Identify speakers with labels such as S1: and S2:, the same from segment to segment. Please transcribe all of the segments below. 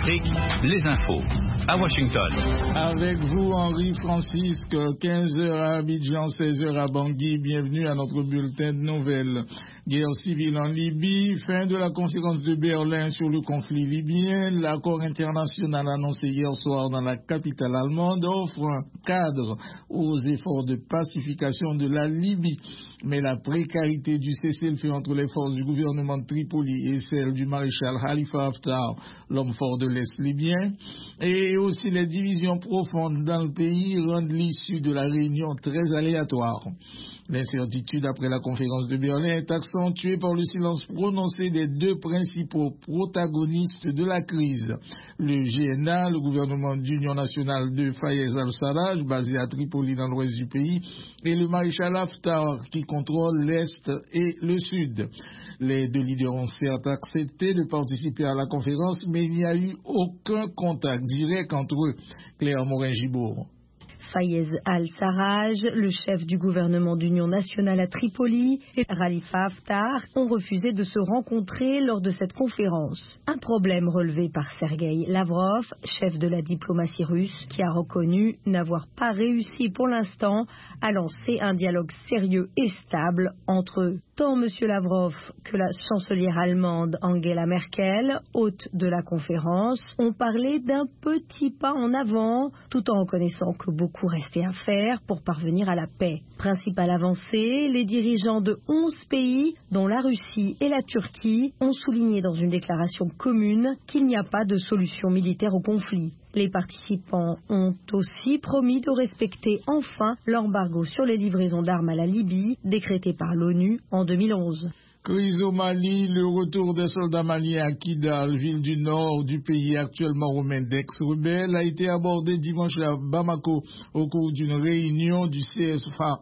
S1: Afrique, les infos. À Washington.
S2: Avec vous, Henri Francisque, 15h à Abidjan, 16h à Bangui. Bienvenue à notre bulletin de nouvelles. Guerre civile en Libye, fin de la conférence de Berlin sur le conflit libyen. L'accord international annoncé hier soir dans la capitale allemande offre un cadre aux efforts de pacification de la Libye. Mais la précarité du cessez-le-feu entre les forces du gouvernement de Tripoli et celle du maréchal Khalifa Haftar, l'homme fort de l'Est libyen, et aussi les divisions profondes dans le pays rendent l'issue de la réunion très aléatoire. L'incertitude après la conférence de Berlin est accentuée par le silence prononcé des deux principaux protagonistes de la crise. Le GNA, le gouvernement d'union nationale de Fayez al-Sarraj, basé à Tripoli dans l'ouest du pays, et le maréchal Haftar qui contrôle l'est et le sud. Les deux leaders ont certes accepté de participer à la conférence, mais il n'y a eu aucun contact direct entre eux. Claire Morin-Gibour.
S3: Fayez al-Sarraj, le chef du gouvernement d'union nationale à Tripoli, et Khalifa Haftar ont refusé de se rencontrer lors de cette conférence. Un problème relevé par Sergueï Lavrov, chef de la diplomatie russe, qui a reconnu n'avoir pas réussi pour l'instant à lancer un dialogue sérieux et stable entre eux. Tant M. Lavrov que la chancelière allemande Angela Merkel, hôte de la conférence, ont parlé d'un petit pas en avant, tout en reconnaissant que beaucoup restait à faire pour parvenir à la paix. Principale avancée, les dirigeants de 11 pays, dont la Russie et la Turquie, ont souligné dans une déclaration commune qu'il n'y a pas de solution militaire au conflit. Les participants ont aussi promis de respecter enfin l'embargo sur les livraisons d'armes à la Libye, décrété par l'ONU en 2011.
S2: Crise au Mali, le retour des soldats maliens à Kidal, ville du nord du pays actuellement aux mains d'ex-rebelles, a été abordé dimanche à Bamako au cours d'une réunion du CSA,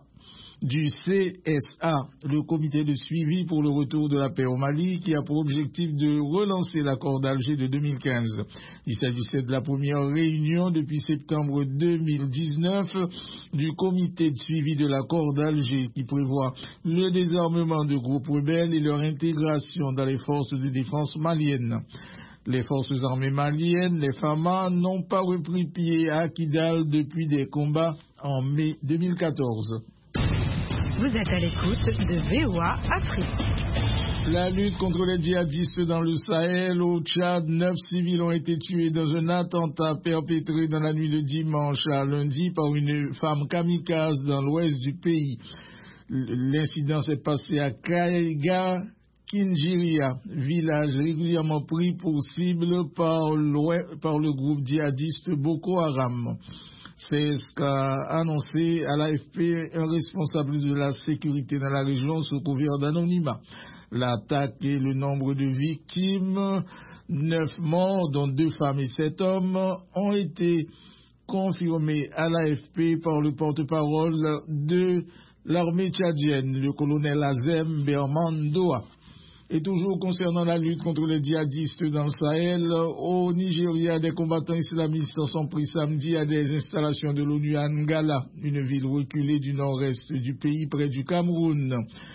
S2: le comité de suivi pour le retour de la paix au Mali, qui a pour objectif de relancer l'accord d'Alger de 2015. Il s'agissait de la première réunion depuis septembre 2019 du comité de suivi de l'accord d'Alger, qui prévoit le désarmement de groupes rebelles et leur intégration dans les forces de défense maliennes. Les forces armées maliennes, les FAMA, n'ont pas repris pied à Kidal depuis des combats en mai 2014.
S4: Vous êtes à l'écoute de VOA Afrique.
S2: La lutte contre les djihadistes dans le Sahel, au Tchad, 9 civils ont été tués dans un attentat perpétré dans la nuit de dimanche à lundi par une femme kamikaze dans l'ouest du pays. L'incident s'est passé à Kaiga, Kinjiria, village régulièrement pris pour cible par le groupe djihadiste Boko Haram. C'est ce qu'a annoncé à l'AFP un responsable de la sécurité dans la région sous couvert d'anonymat. L'attaque et le nombre de victimes, 9 morts, dont 2 femmes et 7 hommes, ont été confirmés à l'AFP par le porte-parole de l'armée tchadienne, le colonel Azem Bermandoa. Et toujours concernant la lutte contre les djihadistes dans le Sahel, au Nigeria, des combattants islamistes sont pris samedi à des installations de l'ONU à Ngala, une ville reculée du nord-est du pays près du Cameroun.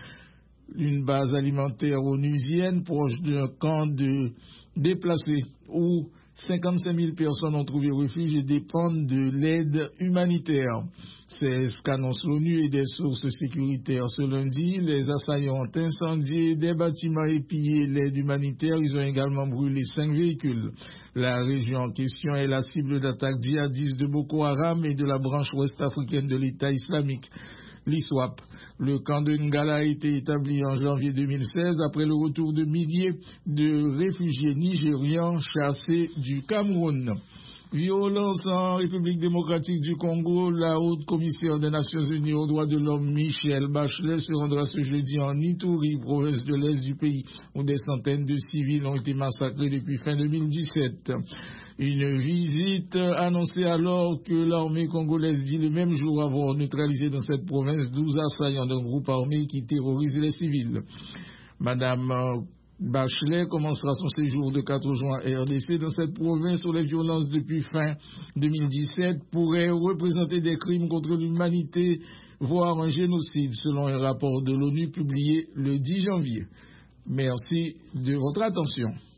S2: Une base alimentaire onusienne proche d'un camp de déplacés où 55 000 personnes ont trouvé refuge et dépendent de l'aide humanitaire. C'est ce qu'annonce l'ONU et des sources sécuritaires. Ce lundi, les assaillants ont incendié des bâtiments et pillé l'aide humanitaire. Ils ont également brûlé 5 véhicules. La région en question est la cible d'attaques djihadistes de Boko Haram et de la branche ouest-africaine de l'État islamique, l'ISWAP. Le camp de Ngala a été établi en janvier 2016 après le retour de milliers de réfugiés nigérians chassés du Cameroun. Violence en République démocratique du Congo, la haute commissaire des Nations Unies aux droits de l'homme Michelle Bachelet se rendra ce jeudi en Ituri, province de l'Est du pays, où des centaines de civils ont été massacrés depuis fin 2017. Une visite annoncée alors que l'armée congolaise dit le même jour avoir neutralisé dans cette province 12 assaillants d'un groupe armé qui terrorise les civils. Madame Bachelet commencera son séjour de 4 juin à RDC dans cette province où les violences depuis fin 2017 pourraient représenter des crimes contre l'humanité, voire un génocide, selon un rapport de l'ONU publié le 10 janvier. Merci de votre attention.